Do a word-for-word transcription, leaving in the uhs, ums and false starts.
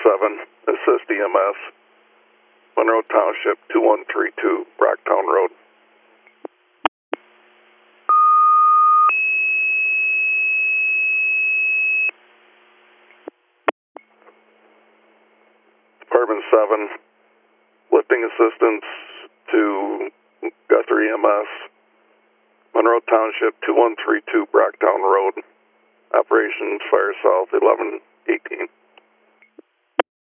seven, assist E M S, Monroe Township, two one three two, Brocktown Road. Department seven, lifting assistance to Guthrie E M S, Monroe Township, two one three two, Brocktown Road. Operations Fire South, eleven eighteen.